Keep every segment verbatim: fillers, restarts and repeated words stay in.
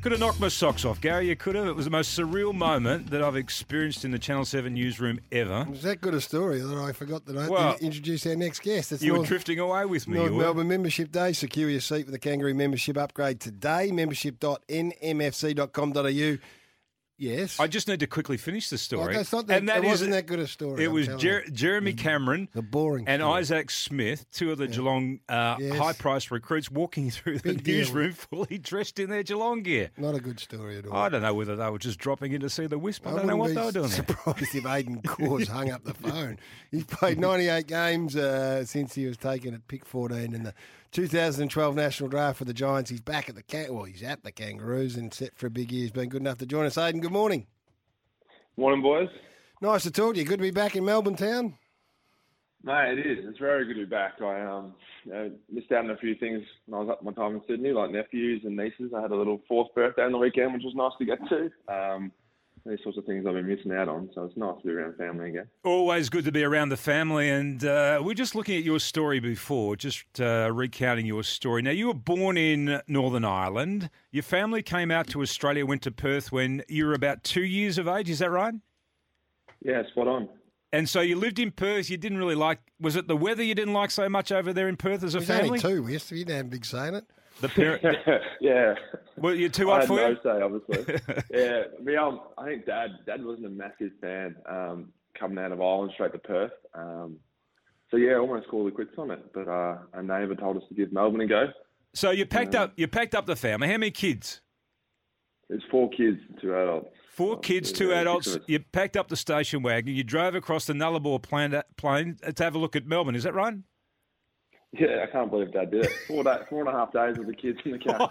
could have knocked my socks off, Gary. You could have. It was the most surreal moment that I've experienced in the Channel seven newsroom ever. Was that good a story that I forgot to know, Well, introduce our next guest? It's You North, were drifting away with me. North you were. Melbourne Membership Day. Secure your seat with the Kangaroo membership upgrade today. membership dot n m f c dot com dot a u. Yes. I just need to quickly finish the story. Like, it's not that, and that it is- wasn't that good a story. It I'm was telling Jer- you. Jeremy Cameron The boring and story. Isaac Smith, two of the Geelong uh, Yes. high-priced recruits, walking through the Big deal. newsroom fully dressed in their Geelong gear. Not a good story at all. I don't know whether they were just dropping in to see the Wisp. I, don't know wouldn't what be they were doing there. surprised if Aidan Cause hung up the phone. He's played ninety-eight games uh, since he was taken at pick fourteen in the two thousand twelve National Draft for the Giants. He's back at the Can- well, he's at the Kangaroos and set for a big year. He's been good enough to join us. Aidan, good morning. Morning, boys. Nice to talk to you. Good to be back in Melbourne town. Mate, it is. It's very good to be back. I um, you know, missed out on a few things when I was up my time in Sydney, like nephews and nieces. I had a little fourth birthday on the weekend, which was nice to get to. Um, these sorts of things I've been missing out on, so it's nice to be around family again. Always good to be around the family. And uh, we're just looking at your story before, just uh, recounting your story. Now, you were born in Northern Ireland. Your family came out to Australia, went to Perth when you were about two years of age. Is that right? Yeah, spot on. And so you lived in Perth. You didn't really like, was it the weather you didn't like so much over there in Perth as a He's family? only two. We used to be damn big saying it. The parent, yeah. well, you're too I hot had for no you? say, obviously. yeah, me, um, I think Dad, Dad wasn't a massive fan um, coming out of Ireland straight to Perth. Um, so yeah, almost called the quits on it. But uh, a neighbour told us to give Melbourne a go. So you packed up, you packed up the family. How many kids? There's four kids, two adults. Four Oh, kids, yeah, two six adults. of us. You packed up the station wagon. You drove across the Nullarbor plain, plain to have a look at Melbourne. Is that right? Yeah, I can't believe Dad did it. Four, day, four and a half days with the kids in the car.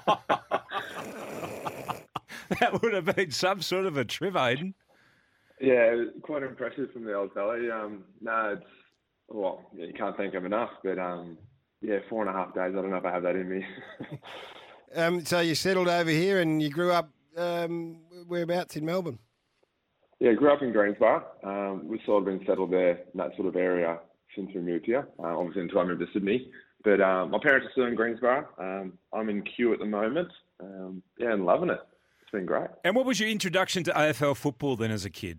That would have been some sort of a trip, Aidan. Yeah, it was quite impressive from the old fella. Um, no, it's, well, yeah, you can't thank him enough. But um, yeah, four and a half days, I don't know if I have that in me. Um, so you settled over here and you grew up um, whereabouts in Melbourne? Yeah, grew up in Greensboro. Um, we've sort of been settled there in that sort of area since we moved here, uh, obviously until I moved to Sydney. But um, my parents are still in Greensboro. Um, I'm in Kew at the moment. Um, yeah, and loving it. It's been great. And what was your introduction to A F L football then as a kid?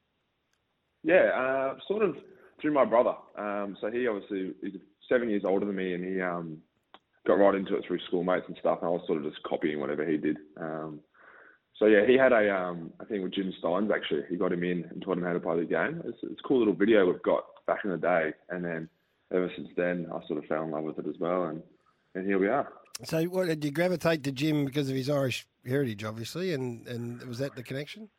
Yeah, uh, sort of through my brother. Um, so he obviously, he's seven years older than me, and he um, got right into it through schoolmates and stuff, and I was sort of just copying whatever he did. Um, so yeah, he had a, um, I think with Jim Steins actually, he got him in and taught him how to play the game. It's, it's a cool little video we've got back in the day, and then ever since then, I sort of fell in love with it as well, and, and here we are. So what, did you gravitate to Jim because of his Irish heritage, obviously, and, and was that the connection?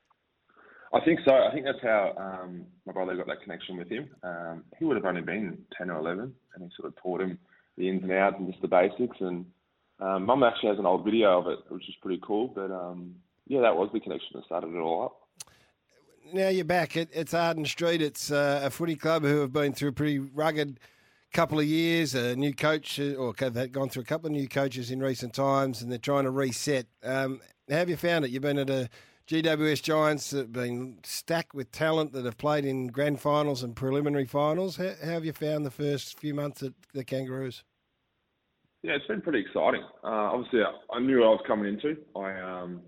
I think so. I think that's how um, my brother got that connection with him. Um, he would have only been ten or eleven, and he sort of taught him the ins and outs and just the basics. And um, Mum actually has an old video of it, which is pretty cool. But um, yeah, that was the connection that started it all up. Now you're back. It, it's Arden Street. It's uh, a footy club who have been through a pretty rugged couple of years. A new coach, uh, or they've gone through a couple of new coaches in recent times, and they're trying to reset. Um, how have you found it? You've been at a G W S Giants that have been stacked with talent that have played in grand finals and preliminary finals. How, how have you found the first few months at the Kangaroos? Yeah, it's been pretty exciting. Uh, obviously, I knew what I was coming into. I um,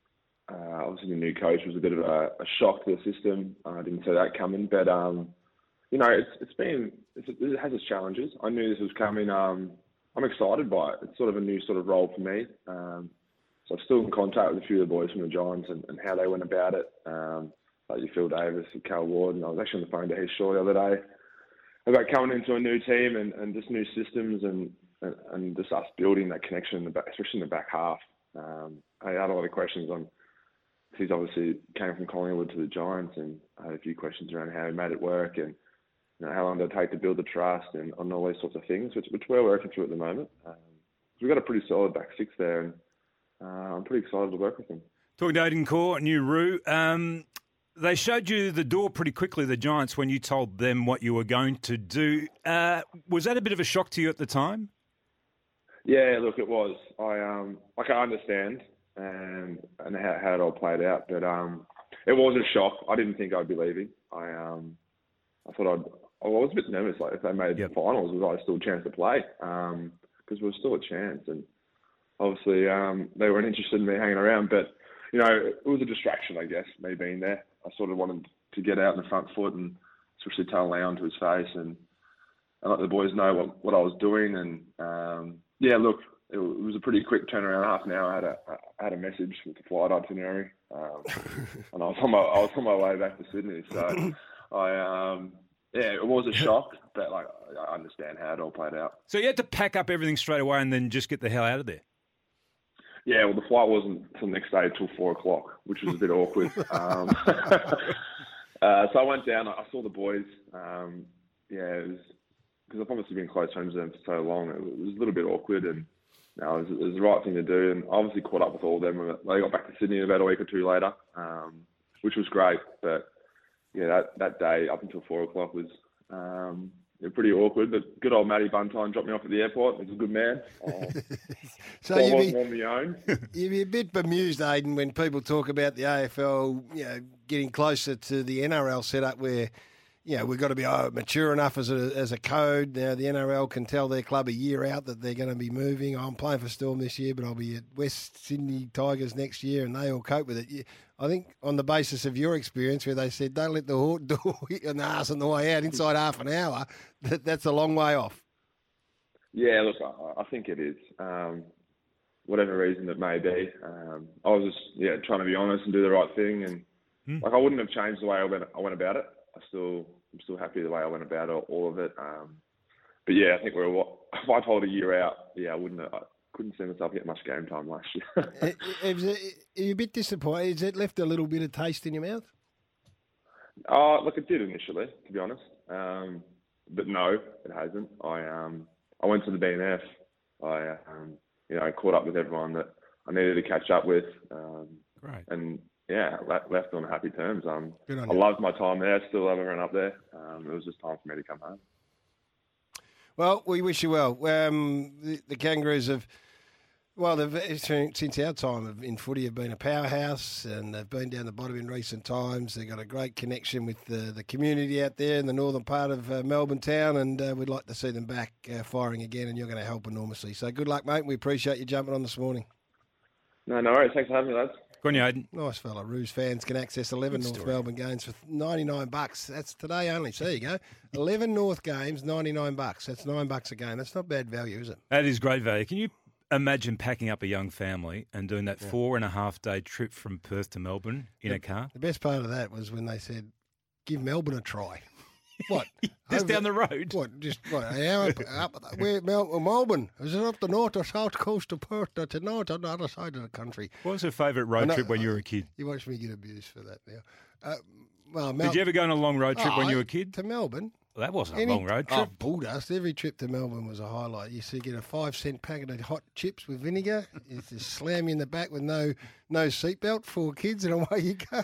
uh, obviously the new coach was a bit of a, a shock to the system. I didn't see that coming, but um, you know, it's it's been it's, it has its challenges. I knew this was coming. Um, I'm excited by it. It's sort of a new sort of role for me. Um, so I'm still in contact with a few of the boys from the Giants and, and how they went about it. Um, like your Phil Davis and Cal Ward, and I was actually on the phone to Heath Shaw the other day about coming into a new team and, and just new systems and, and, and just us building that connection, in the back, especially in the back half. Um, I had a lot of questions on. He's obviously came from Collingwood to the Giants, and I had a few questions around how he made it work and you know, how long did it take to build the trust and on all these sorts of things, which, which we're working through at the moment. Um, we've got a pretty solid back six there, and uh, I'm pretty excited to work with him. Talking to Aidan Core, New Roo, um, they showed you the door pretty quickly, the Giants, when you told them what you were going to do. Uh, was that a bit of a shock to you at the time? Yeah, look, it was. I um, like I understand and and how, how it all played out, but um, it was a shock. I didn't think I'd be leaving. I um, I thought I'd. I was a bit nervous, like if they made yep. the finals, was I still a chance to play? Um, because there was still a chance, and obviously um, they weren't interested in me hanging around. But you know, it was a distraction, I guess, me being there. I sort of wanted to get out in the front foot and especially tell Leon to his face and, and let the boys know what, what I was doing. And um, yeah, look, it, it was a pretty quick turnaround. Half an hour, I had a I had a message with the flight itinerary, um, and I was on my I was on my way back to Sydney. So I um, yeah, it was a shock, but like I understand how it all played out. So you had to pack up everything straight away and then just get the hell out of there. Yeah, well, the flight wasn't until the next day till four o'clock, which was a bit awkward. Um, uh, so I went down. I saw the boys. Um, yeah, it was because I've obviously been close friends with them for so long. It was a little bit awkward, and you know, it, was, it was the right thing to do. And I obviously caught up with all of them. They got back to Sydney about a week or two later, um, which was great. But yeah, that, that day up until four o'clock was um, yeah, pretty awkward. But good old Matty Buntine dropped me off at the airport. He's a good man. Uh, so so I you'd wasn't be, on my own. you'd be a bit bemused, Aidan, when people talk about the A F L, you know, getting closer to the N R L setup where, you know, we've got to be oh, mature enough as a as a code. Now, the N R L can tell their club a year out that they're going to be moving. Oh, I'm playing for Storm this year, but I'll be at West Sydney Tigers next year, and they all cope with it. I think on the basis of your experience where they said, don't let the door hit your ass on the way out inside half an hour, that, that's a long way off. Yeah, look, I, I think it is. Um, whatever reason it may be. Um, I was just, yeah, trying to be honest and do the right thing. And hmm. like, I wouldn't have changed the way I went, I went about it. I still, I'm still happy the way I went about it, all of it. Um, but yeah, I think we're, if I told a year out, yeah, I wouldn't have, I couldn't see myself getting much game time last year. Are you a bit disappointed? Has it left a little bit of taste in your mouth? Oh, look, it did initially, to be honest. Um, but no, it hasn't. I, um, I went to the B N F. I, um, you know, caught up with everyone that I needed to catch up with. Um, Great. And yeah, left on happy terms. Um, Good on I you. loved my time there. Still love everyone up there. Um, it was just time for me to come home. Well, we wish you well. Um, the, the Kangaroos have, well, they've, since our time in footy, have been a powerhouse, and they've been down the bottom in recent times. They've got a great connection with the, the community out there in the northern part of uh, Melbourne town, and uh, we'd like to see them back uh, firing again, and you're going to help enormously. So good luck, mate. We appreciate you jumping on this morning. No, no worries. Thanks for having me, lads. Go on, you, Aidan. Nice fella. Roos fans can access eleven North Melbourne games for ninety-nine bucks. That's today only. So there you go. eleven North games, ninety-nine bucks. That's nine bucks a game. That's not bad value, is it? That is great value. Can you imagine packing up a young family and doing that yeah. four and a half day trip from Perth to Melbourne in the, a car? The best part of that was when they said, give Melbourne a try. What? Just Over, down the road? What? Just what? An hour up, up where Mel, Melbourne? Is it up the north or south coast of Perth? Or to north on the other side of the country? What was your favourite road know, trip when you were a kid? You watched me get abused for that now. Uh, well, Mel- Did you ever go on a long road trip oh, when you were a kid? To Melbourne. Well, that wasn't Any, a long road trip. Oh, bull dust. Every trip to Melbourne was a highlight. You used to get a five cent packet of hot chips with vinegar. You used to slam you in the back with no no seatbelt, four kids, and away you go.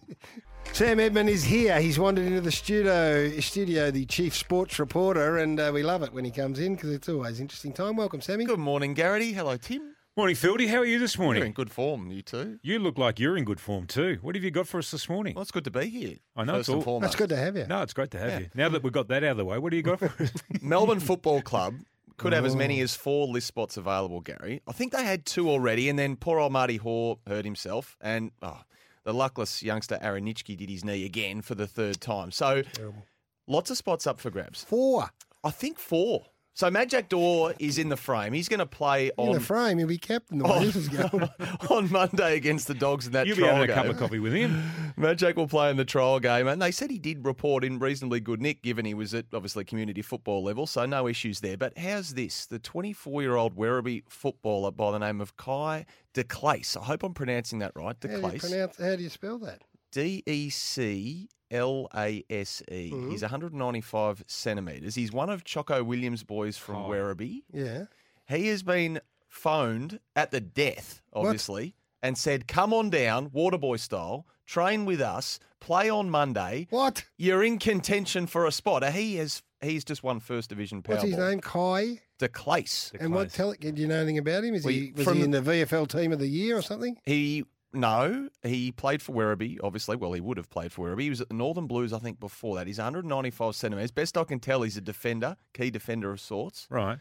Sam Edmund is here. He's wandered into the studio, studio the chief sports reporter, and uh, we love it when he comes in because it's always an interesting time. Welcome, Sammy. Good morning, Garrity. Hello, Tim. Morning, Fieldy. How are you this morning? You're in good form, you too. You look like you're in good form too. What have you got for us this morning? Well, it's good to be here. I know. First It's all, and foremost. That's good to have you. No, it's great to have Yeah. you. Now that we've got that out of the way, what do you got for us? Melbourne Football Club could have as Oh. many as four list spots available, Gary. I think they had two already, and then poor old Marty Hoare hurt himself, and oh, the luckless youngster Aaron Nitschke did his knee again for the third time. So Terrible. lots of spots up for grabs. Four. I think four. So Mad Jack Daw is in the frame. He's going to play In on the frame, he'll be captain the way Oh. this is going. on Monday against the Dogs in that You'll be trial having a game. cup of coffee with him. Mad Jack will play in the trial game, and they said he did report in reasonably good nick, given he was at obviously community football level, so no issues there. But how's this? The twenty-four-year-old Werribee footballer by the name of Kai De Clace. I hope I'm pronouncing that right. De How do, you Clace. pronounce, how do you spell that? D E C L A S E. Mhm. He's one hundred ninety-five centimetres. He's one of Choco Williams' boys from Oh. Werribee. Yeah. He has been phoned at the death, obviously, and said, come on down, Waterboy style, train with us, play on Monday. What? You're in contention for a spot. Uh, He has he's just won first division Powerball. What's his name? Kai? De Clace. And what? Tell it. Do you know anything about him? Is Well, he was from he in the- the V F L team of the year or something? He no, he played for Werribee, obviously. Well, he would have played for Werribee. He was at the Northern Blues, I think, before that. He's one hundred ninety-five centimetres. Best I can tell, he's a defender, key defender of sorts. Right.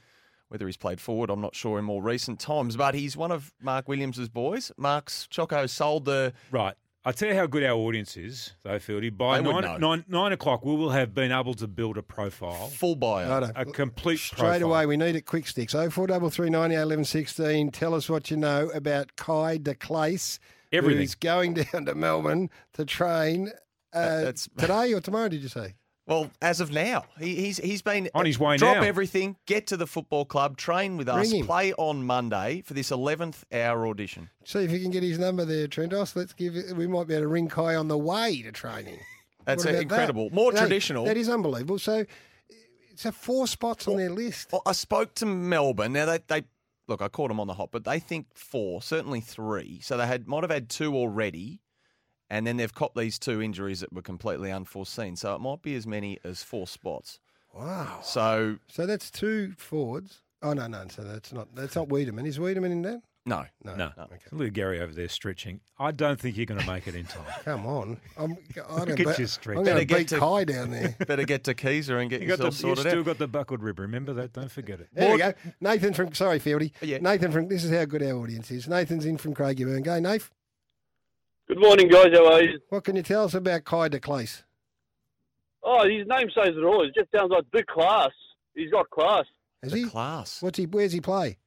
Whether he's played forward, I'm not sure in more recent times, but he's one of Mark Williams' boys. Mark's Choco sold the... Right. I'll tell you how good our audience is, though, Fieldy. By They would nine, know. nine, nine o'clock, we will have been able to build a profile, full bio. Righto. a complete Straight profile. away, we need it quick sticks. oh four three three, nine eight, eleven sixteen. Tell us what you know about Kai de Clace, Everything. who's going down to Melbourne to train uh, That's- today or tomorrow, did you say? Well, as of now, he, he's he's been On his way drop now. everything, get to the football club, train with us, Ring him. play on Monday for this eleventh hour audition. See if you can get his number there, Trentos. Let's give it, we might be able to ring Kai on the way to training. That's What about incredible. that? More Hey, traditional. That is unbelievable. So it's a four spots on their list. Well, I spoke to Melbourne. Now they they look, I caught them on the hop, but they think four, certainly three. So they had might have had two already. And then they've copped these two injuries that were completely unforeseen. So it might be as many as four spots. Wow. So, So that's two forwards. Oh, no, no. So that's not that's not Wiedemann. Is Wiedemann in that? no. No. Okay. Look at Gary over there stretching. I don't think you're going to make it in time. Come on. I'm, I don't Look at bet- you stretch. I'm going Better to get beat to- Kai down there. Better get to Keezer and get You got the, yourself you've sorted still out. got the buckled rib. Remember that? Don't forget it. There we go. Nathan from, sorry, Fieldy. Yeah. Nathan from, this is how good our audience is. Nathan's in from Craigieburn. Go, Nath. Good morning, guys. How are you? What can you tell us about Kai de Clace? Oh, his name says it all. It just sounds like big class. He's got class. Is The he? class. What's he? Where's he play?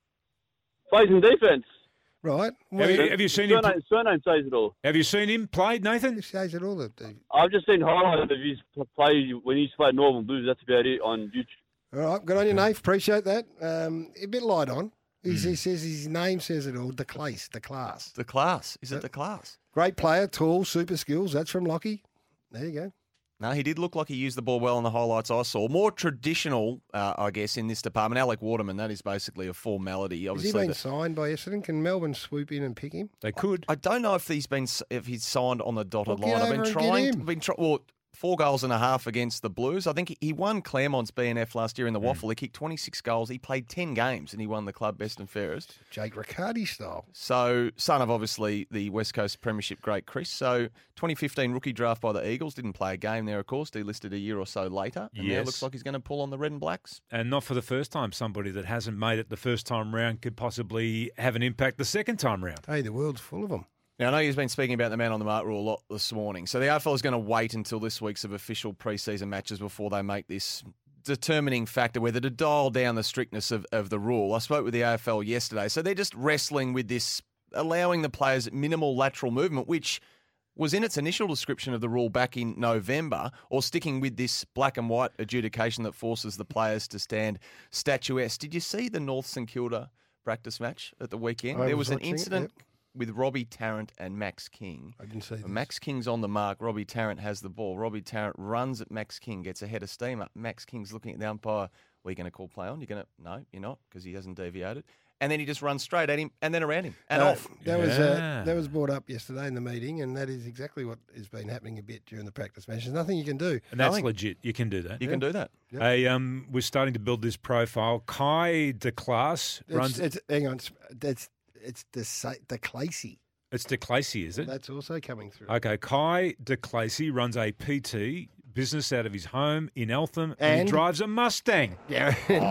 Plays in defence. Right. Have Where, you, have you seen him? Surname, surname says it all. Have you seen him play, Nathan? he says it all. The, the, I've just seen highlights of his play when he used to play Northern Blues. That's about it on YouTube. all right. Good on you, Nath. Appreciate that. Um, a bit light on. He's, He says his name says it all. De Clace, de class. The class. Is it the class? Great player, tall, super skills. That's from Lockie. There you go. No, he did look like he used the ball well in the highlights I saw. More traditional, uh, I guess, in this department. Alec Waterman, that is basically a formality. Has Obviously, he been the- signed by Essendon? Can Melbourne swoop in and pick him? They could. I don't know if he's been if he's signed on the dotted Well, get line. I've over been and get trying. him. Been try, well, four goals and a half against the Blues. I think he, he won Claremont's B N F last year in the Waffle. He kicked twenty-six goals. He played ten games and he won the club best and fairest. Jake Riccardi style. So, son of obviously the West Coast Premiership great Chris. So, twenty fifteen rookie draft by the Eagles. Didn't play a game there, of course. Delisted a year or so later. And now Yes. looks like he's going to pull on the Red and Blacks. And not for the first time. Somebody that hasn't made it the first time round could possibly have an impact the second time round. Hey, the world's full of them. Now, I know you've been speaking about the man on the mark rule a lot this morning. So the A F L is going to wait until this week's of official preseason matches before they make this determining factor whether to dial down the strictness of, of the rule. I spoke with the A F L yesterday. So they're just wrestling with this, allowing the players minimal lateral movement, which was in its initial description of the rule back in November, or sticking with this black and white adjudication that forces the players to stand statuesque. Did you see the North St Kilda practice match at the weekend? I There was was an watching it, incident with Robbie Tarrant and Max King. I didn't see this. When Max King's on the mark. Robbie Tarrant has the ball. Robbie Tarrant runs at Max King, gets a head of steam up. Max King's looking at the umpire. Well, you going to call play on? You're going to no, you're not, because he hasn't deviated. And then he just runs straight at him and then around him and Uh, off. That was Yeah. uh, that was brought up yesterday in the meeting, and that is exactly what has been happening a bit during the practice match. There's nothing you can do. And that's Nothing. legit. You can do that. You can do that. Yep. Hey, um, we're starting to build this profile. Kai de Clace It's, runs. it's, hang on, it's it's it's the sa- the Clacy. It's de Clacy, is it? That's also coming through. Okay, Kai de Clacy runs a P T business out of his home in Eltham, and, And? he drives a Mustang. Yeah, and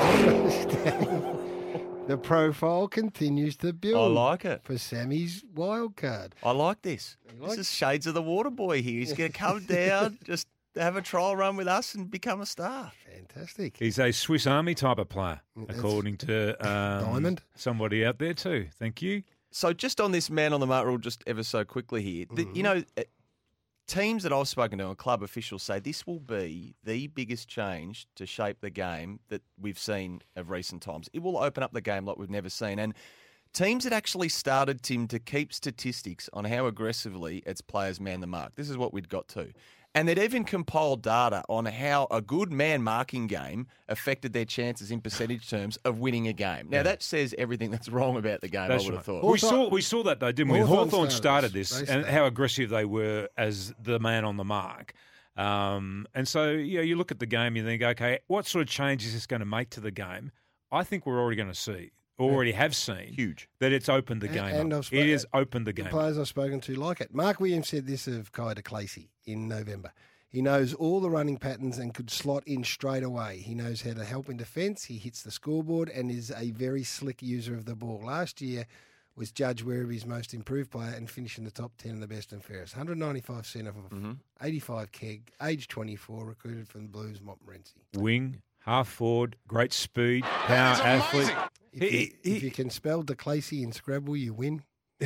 drives. The profile continues to I build like it. for Sammy's wild card. I like this. like This is shades of the water boy here. He's going to come down, just have a trial run with us and become a star. Fantastic. He's a Swiss Army type of player, That's- according to um, Diamond. somebody out there too. Thank you. So just on this man on the mark rule, just ever so quickly here, the, you know, uh, teams that I've spoken to and club officials say this will be the biggest change to shape the game that we've seen of recent times. It will open up the game like we've never seen. And teams that actually started, Tim, to keep statistics on how aggressively its players man the mark. This is what we'd got to. And they'd even compiled data on how a good man marking game affected their chances in percentage terms of winning a game. Now, that says everything that's wrong about the game, That's I would right. have thought. We Hawthorn- saw we saw that though, didn't we? Hawthorn Hawthorn started started this. this, They and started. how aggressive they were as the man on the mark. Um, and so, you know, you look at the game, you think, okay, what sort of change is this going to make to the game? I think we're already going to see, already have seen, Huge. that it's opened the And- game and up. I've It spo- has opened the The game up. players I've spoken to like it. Mark Williams said this of Kai de Clacy in November. He knows all the running patterns and could slot in straight away. He knows how to help in defence. He hits the scoreboard and is a very slick user of the ball. Last year was judged Werriby's most improved player and finished in the top ten of the best and fairest. one ninety-five centre for mm-hmm. eighty-five keg, age twenty-four, recruited from the Blues, Montmorency. Wing, half forward, great speed, power athlete. If, he, you, he, if you can spell De Clacy in Scrabble, you win.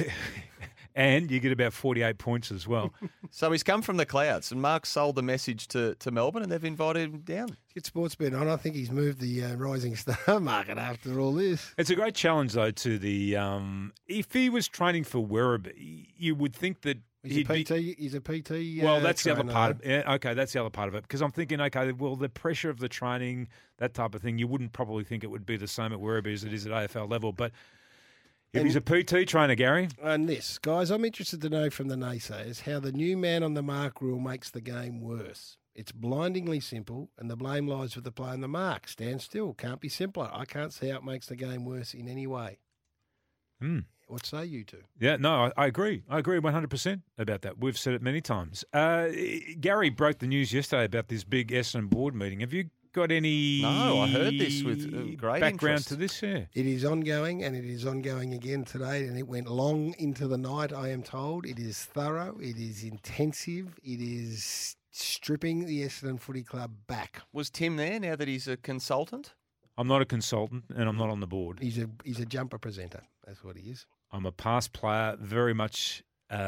And you get about forty-eight points as well. So he's come from the clouds, and Mark sold the message to, to Melbourne, and they've invited him down. Get Sportsbet on. I think he's moved the uh, Rising Star market after all this. It's a great challenge, though, to the... Um, if he was training for Werribee, you would think that He's he'd a P T. Be, he's a P T. Well, uh, that's trainer. the other part of it. Yeah, okay, that's the other part of it. Because I'm thinking, okay, well, the pressure of the training, that type of thing, you wouldn't probably think it would be the same at Werribee as it is at A F L level. But if and, he's a P T trainer, Gary. And this, guys, I'm interested to know from the naysayers how the new man on the mark rule makes the game worse. It's blindingly simple, and the blame lies with the play on the mark. Stand still. Can't be simpler. I can't see how it makes the game worse in any way. Hmm. What say you two? Yeah, no, I, I agree. I agree one hundred percent about that. We've said it many times. Uh, Gary broke the news yesterday about this big Essendon board meeting. Have you got any No, I heard this with uh, great background interest. to this? Yeah. It is ongoing, and it is ongoing again today, and it went long into the night, I am told. It is thorough. It is intensive. It is stripping the Essendon Footy Club back. Was Tim there now that he's a consultant? I'm not a consultant, and I'm not on the board. He's a he's a jumper presenter. That's what he is. I'm a past player, very much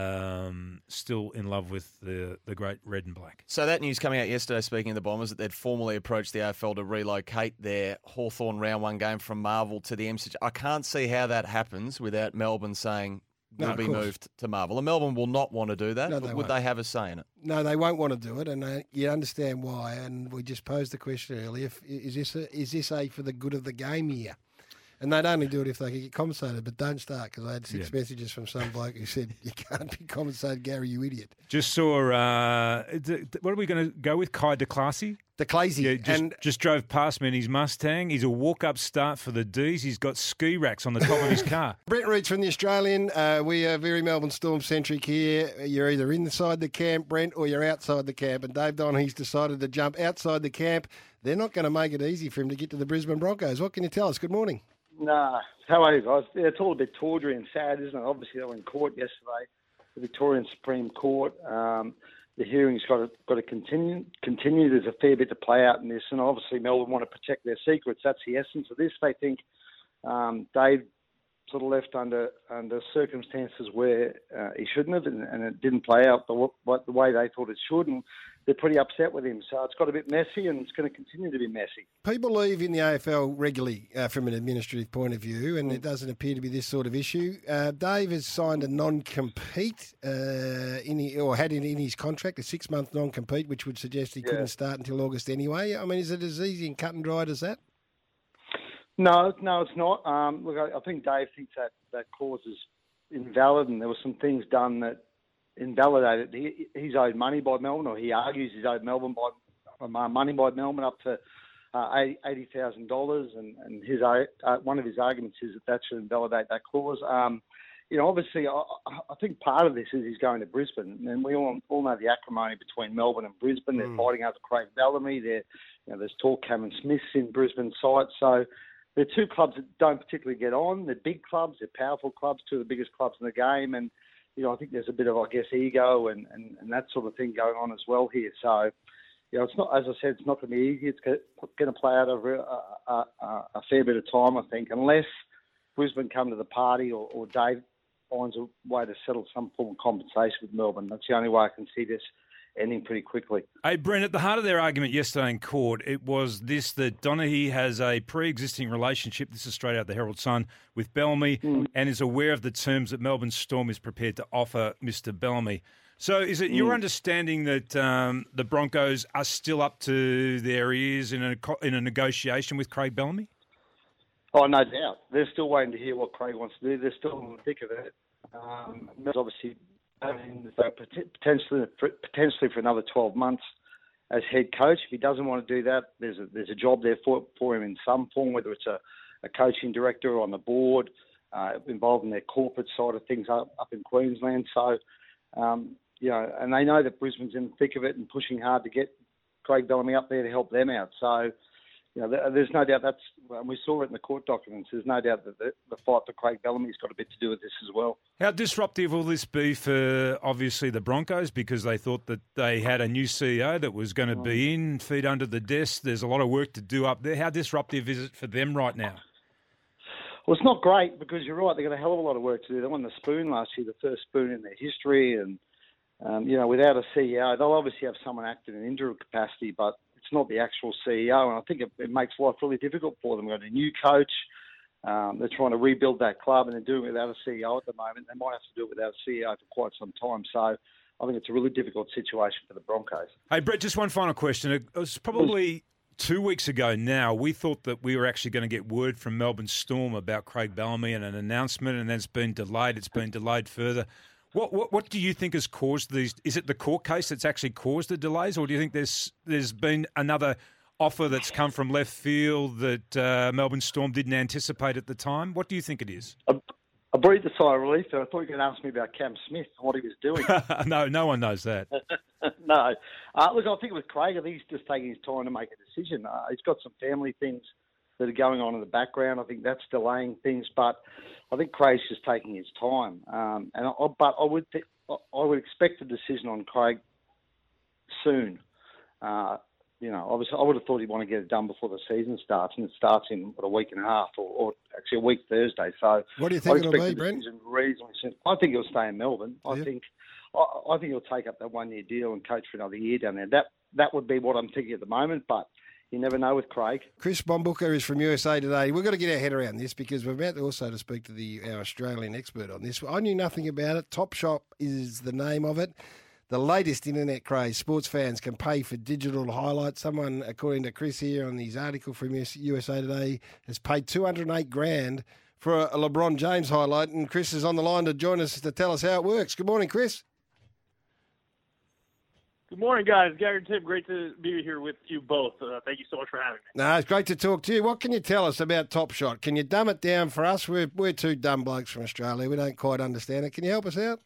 um, still in love with the, the great red and black. So that news coming out yesterday, speaking of the Bombers, that they'd formally approached the A F L to relocate their Hawthorn round one game from Marvel to the M C G. I can't see how that happens without Melbourne saying will No, be course. moved to Marvel. And Melbourne will not want to do that. No, they Would won't. they have a say in it? No, they won't want to do it, and uh, you understand why. And we just posed the question earlier: if, is this a, is this a for the good of the game year? And they'd only do it if they could get compensated, but don't start, because I had six Yeah. messages from some bloke who said, you can't be compensated, Gary, you idiot. Just saw, uh, th- what are we going to go with? Kai de Clacy? De Clacy. Yeah, just, and just drove past me in his Mustang. He's a walk-up start for the D's. He's got ski racks on the top of his car. Brett Reeds from The Australian. Uh, we are very Melbourne Storm-centric here. You're either inside the camp, Brent, or you're outside the camp. And Dave Donaghy's decided to jump outside the camp. They're not going to make it easy for him to get to the Brisbane Broncos. What can you tell us? Good morning. Nah, how are you guys? Yeah, it's all a bit tawdry and sad, isn't it? Obviously, they were in court yesterday, the Victorian Supreme Court. Um, the hearing's got to got to continue. Continue. There's a fair bit to play out in this, and obviously Melbourne want to protect their secrets. That's the essence of this. They think um, Dave sort of left under under circumstances where uh, he shouldn't have, and, and it didn't play out the, what, the way they thought it should. And they're pretty upset with him. So it's got a bit messy, and it's going to continue to be messy. People leave in the A F L regularly uh, from an administrative point of view, and it doesn't appear to be this sort of issue. Uh, Dave has signed a non-compete, uh, in he, or had it in his contract, a six-month non-compete, which would suggest he Yeah. couldn't start until August anyway. I mean, is it as easy and cut and dried as that? No, no, it's not. Um, look, I, I think Dave thinks that that clause is invalid, and there were some things done that invalidated. He, he's owed money by Melbourne, or he argues he's owed Melbourne by uh, money by Melbourne up to uh, eighty thousand dollars, and and his uh, one of his arguments is that that should invalidate that clause. Um, you know, obviously, I, I think part of this is he's going to Brisbane, and we all, all know the acrimony between Melbourne and Brisbane. They're Mm. fighting over Craig Bellamy. They're, you know, there's talk Cameron Smith's in Brisbane site, so. They're two clubs that don't particularly get on. They're big clubs. They're powerful clubs, two of the biggest clubs in the game. And, you know, I think there's a bit of, I guess, ego and, and, and that sort of thing going on as well here. So, you know, it's not, as I said, it's not going to be easy. It's going to play out over a, a, a, a fair bit of time, I think, unless Brisbane come to the party or, or Dave finds a way to settle some form of compensation with Melbourne. That's the only way I can see this ending pretty quickly. Hey, Brent, at the heart of their argument yesterday in court, it was this, that Donaghy has a pre-existing relationship, this is straight out the Herald Sun, with Bellamy mm. and is aware of the terms that Melbourne Storm is prepared to offer Mister Bellamy. So is it mm. your understanding that um, the Broncos are still up to their ears in a, in a negotiation with Craig Bellamy? Oh, no doubt. They're still waiting to hear what Craig wants to do. They're still in the thick of it. Um, there's obviously potentially potentially for another twelve months as head coach. If he doesn't want to do that, there's a, there's a job there for for him in some form, whether it's a, a coaching director or on the board, uh, involved in their corporate side of things up, up in Queensland. So, um, you know, and they know that Brisbane's in the thick of it and pushing hard to get Craig Bellamy up there to help them out. So, you know, there's no doubt that's, and we saw it in the court documents, there's no doubt that the, the fight for Craig Bellamy's got a bit to do with this as well. How disruptive will this be for, obviously, the Broncos, because they thought that they had a new C E O that was going to be in, feet under the desk. There's a lot of work to do up there. How disruptive is it for them right now? Well, it's not great because you're right, they've got a hell of a lot of work to do. They won the Spoon last year, the first Spoon in their history, and, um, you know, without a C E O, they'll obviously have someone acting in interim capacity, but it's not the actual C E O, and I think it, it makes life really difficult for them. They've got a new coach. Um, they're trying to rebuild that club, and they're doing it without a C E O at the moment. They might have to do it without a C E O for quite some time. So I think it's a really difficult situation for the Broncos. Hey, Brett, just one final question. It was probably two weeks ago now. We thought that we were actually going to get word from Melbourne Storm about Craig Bellamy and an announcement, and then it's been delayed. It's been delayed further. What, what what do you think has caused these? Is it the court case that's actually caused the delays, or do you think there's there's been another offer that's come from left field that uh, Melbourne Storm didn't anticipate at the time? What do you think it is? I, I breathed a sigh of relief there. I thought you were going to ask me about Cam Smith and what he was doing. no, no one knows that. no. Uh, look, I think with Craig, I think he's just taking his time to make a decision. Uh, he's got some family things that are going on in the background. I think that's delaying things, but I think Craig's just taking his time. Um, and I, but I would th- I would expect a decision on Craig soon. Uh, you know, obviously, I would have thought he'd want to get it done before the season starts, and it starts in what, a week and a half, or, or actually a week Thursday. So, what do you think I it'll be, Brent? Reasonably soon. I think he'll stay in Melbourne. I yeah. think I, I think he'll take up that one-year deal and coach for another year down there. That that would be what I'm thinking at the moment, but you never know with Craig. Chris Bombuka is from U S A Today. We've got to get our head around this because we're about to also to speak to the our Australian expert on this. I knew nothing about it. Top Shop is the name of it. The latest internet craze. Sports fans can pay for digital highlights. Someone, according to Chris here on his article from U S A Today, has paid two hundred eight grand for a LeBron James highlight. And Chris is on the line to join us to tell us how it works. Good morning, Chris. Good morning, guys. Gary and Tim, great to be here with you both. Uh, thank you so much for having me. No, it's great to talk to you. What can you tell us about Top Shot? Can you dumb it down for us? We're, we're two dumb blokes from Australia. We don't quite understand it. Can you help us out?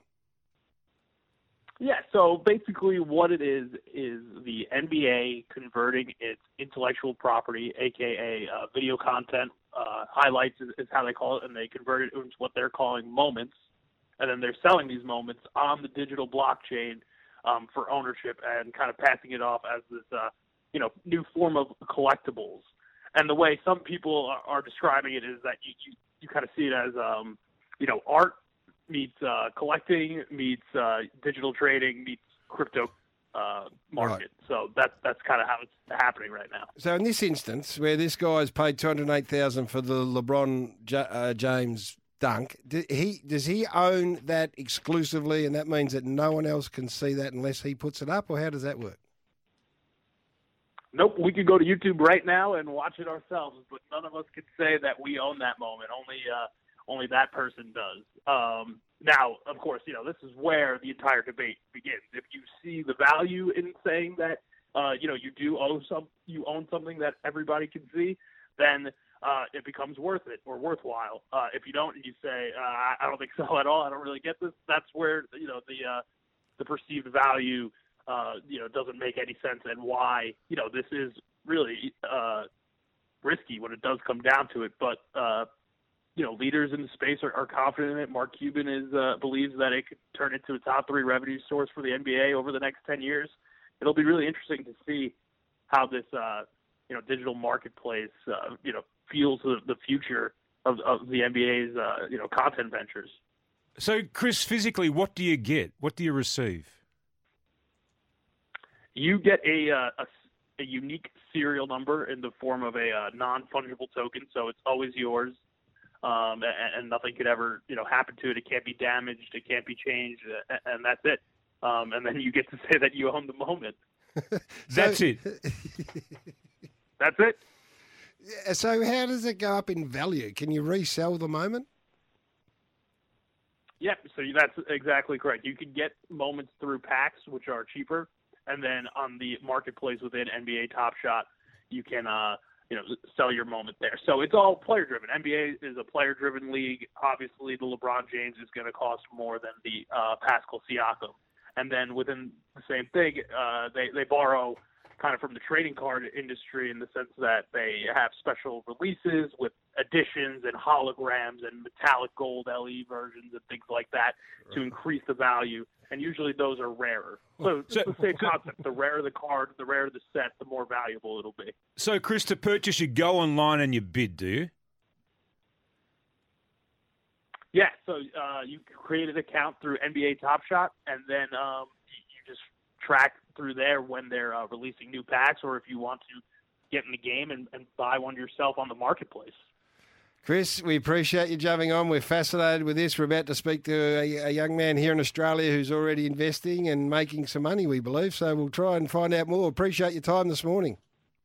Yeah, so basically what it is is the N B A converting its intellectual property, a k a uh, video content, uh, highlights is, is how they call it, and they convert it into what they're calling moments, and then they're selling these moments on the digital blockchain Um, for ownership and kind of passing it off as this, uh, you know, new form of collectibles. And the way some people are, are describing it is that you, you, you kind of see it as, um, you know, art meets uh, collecting, meets uh, digital trading, meets crypto uh, market. Right. So that, that's kind of how it's happening right now. So in this instance, where this guy's paid two hundred eight thousand dollars for the LeBron J- uh, James dunk, Did he does he own that exclusively, and that means that no one else can see that unless he puts it up, or how does that work? Nope, we could go to YouTube right now and watch it ourselves, but none of us could say that we own that moment. Only uh, only that person does. Um, now, of course, you know, this is where the entire debate begins. If you see the value in saying that, uh, you know, you do own some, you own something that everybody can see, then Uh, it becomes worth it or worthwhile. Uh, if you don't, and you say, uh, I don't think so at all, I don't really get this, that's where, you know, the uh, the perceived value, uh, you know, doesn't make any sense, and why, you know, this is really uh, risky when it does come down to it. But, uh, you know, leaders in the space are, are confident in it. Mark Cuban is uh, believes that it could turn into a top three revenue source for the N B A over the next ten years. It'll be really interesting to see how this, uh, you know, digital marketplace, uh, you know, feels the, the future of, of the N B A's, uh, you know, content ventures. So, Chris, physically, what do you get? What do you receive? You get a, uh, a, a unique serial number in the form of a uh, non-fungible token, so it's always yours, um, and, and nothing could ever, you know, happen to it. It can't be damaged. It can't be changed, and, and that's it. Um, and then you get to say that you own the moment. That's it. That's it. So how does it go up in value? Can you resell the moment? Yep, so that's exactly correct. You can get moments through packs, which are cheaper, and then on the marketplace within N B A Top Shot, you can uh, you know, sell your moment there. So it's all player-driven. N B A is a player-driven league. Obviously, the LeBron James is going to cost more than the uh, Pascal Siakam. And then within the same thing, uh, they, they borrow kind of from the trading card industry in the sense that they have special releases with additions and holograms and metallic gold L E versions and things like that to increase the value. And usually those are rarer. So it's So- the same concept. The rarer the card, the rarer the set, the more valuable it'll be. So, Chris, to purchase, you go online and you bid, do you? Yeah, so uh, you create an account through N B A Top Shot, and then um, you, you just track through there when they're uh, releasing new packs, or if you want to get in the game and, and buy one yourself on the marketplace. Chris, we appreciate you jumping on. We're fascinated with this. We're about to speak to a, a young man here in Australia who's already investing and making some money, we believe. So we'll try and find out more. Appreciate your time this morning.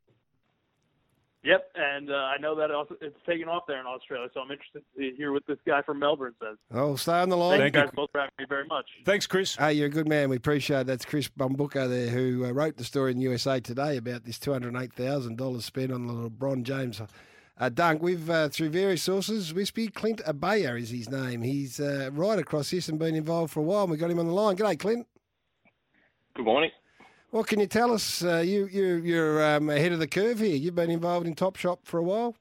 Yep, and uh, I know that also, it's taking off there in Australia, so I'm interested to hear what this guy from Melbourne says. Oh, stay on the line. Thank, Thank you you. guys both for having me very much. Thanks, Chris. Hey, you're a good man. We appreciate it. That's Chris Bumbuka there, who uh, wrote the story in U S A Today about this two hundred eight thousand dollars spent on the LeBron James uh, dunk. We've, uh, through various sources, Wispy, Clint Abaya is his name. He's uh, right across this and been involved for a while, and we got him on the line. G'day, Clint. Good morning. What can you tell us? Uh, you, you, you're um, ahead of the curve here. You've been involved in Top Shop for a while.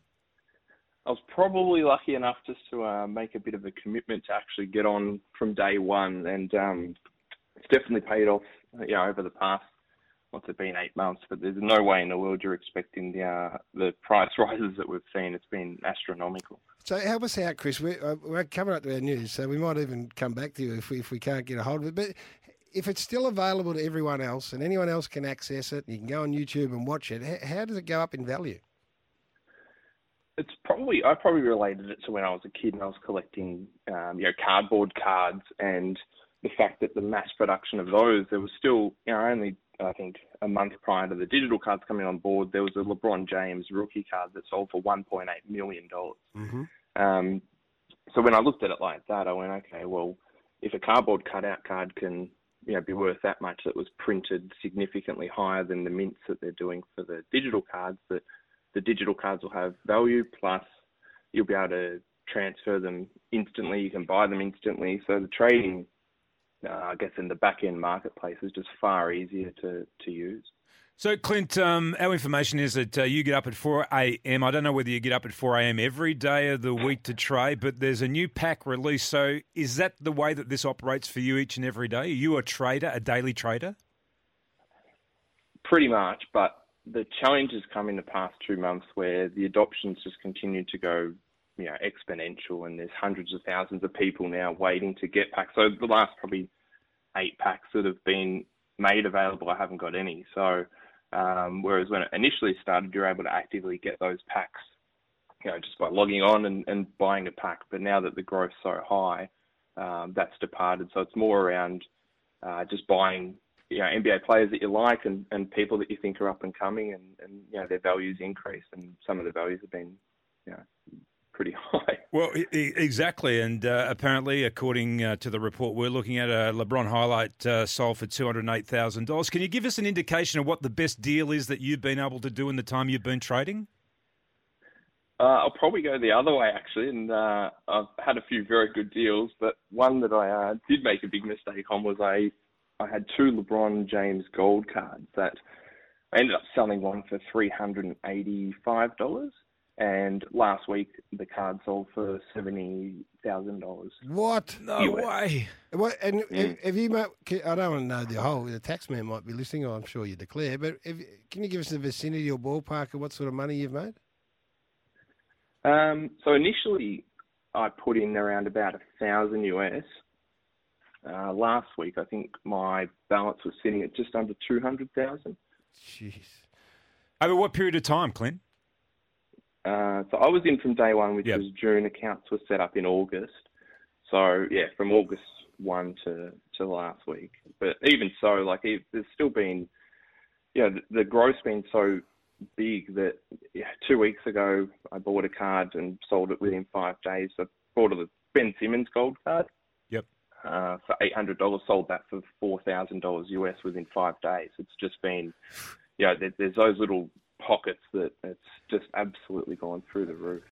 I was probably lucky enough just to uh, make a bit of a commitment to actually get on from day one, and um, it's definitely paid off. You know, over the past, what's it been, eight months? But there's no way in the world you're expecting the uh, the price rises that we've seen. It's been astronomical. So help us out, Chris. We're, uh, we're coming up to our news, so we might even come back to you if we, if we can't get a hold of it. But if it's still available to everyone else and anyone else can access it, and you can go on YouTube and watch it, how, how does it go up in value? It's probably I probably related it to when I was a kid and I was collecting, um, you know, cardboard cards, and the fact that the mass production of those, there was still, you know, only I think a month prior to the digital cards coming on board, there was a LeBron James rookie card that sold for one point eight million dollars. Mm-hmm. Um, so when I looked at it like that, I went, okay, well, if a cardboard cutout card can, you know, be worth that much, that was printed significantly higher than the mints that they're doing for the digital cards, that the digital cards will have value, plus you'll be able to transfer them instantly. You can buy them instantly. So the trading, uh, I guess, in the back-end marketplace is just far easier to, to use. So, Clint, um, our information is that uh, you get up at four a.m. I don't know whether you get up at four a.m. every day of the week to trade, but there's a new pack release. So is that the way that this operates for you each and every day? Are you a trader, a daily trader? Pretty much, but the challenge has come in the past two months where the adoptions just continue to go, you know, exponential, and there's hundreds of thousands of people now waiting to get packs. So the last probably eight packs that have been made available, I haven't got any. So um, whereas when it initially started, you're able to actively get those packs, you know, just by logging on and, and buying a pack. But now that the growth's so high, um, that's departed. So it's more around uh, just buying, you know, N B A players that you like and, and people that you think are up and coming, and, and you know, their values increase, and some of the values have been, you know, pretty high. Well, e- exactly. And uh, apparently, according uh, to the report we're looking at, a LeBron highlight uh, sold for two hundred eight thousand dollars. Can you give us an indication of what the best deal is that you've been able to do in the time you've been trading? Uh, I'll probably go the other way, actually, and uh, I've had a few very good deals, but one that I uh, did make a big mistake on was I I had two LeBron James gold cards that I ended up selling one for three hundred eighty-five dollars, and last week the card sold for seventy thousand dollars. What? No U S. way. What? And Yeah. have, have you? ma- I don't want to know the whole. The tax man might be listening. I'm sure you declare. But have, can you give us a vicinity or ballpark of what sort of money you've made? Um, so initially I put in around about a thousand U S. Uh, last week, I think my balance was sitting at just under two hundred thousand. Jeez. Over what period of time, Clint? Uh, so I was in from day one, which Yep. was June. Accounts were set up in August. So yeah, from August first to to last week. But even so, like it, there's still been, you know, the, the growth's been so big that yeah, two weeks ago I bought a card and sold it within five days. I bought a Ben Simmons gold card. Yep. Uh, for eight hundred dollars, sold that for four thousand dollars U S within five days. It's just been, you know, there, there's those little pockets that it's just absolutely gone through the roof.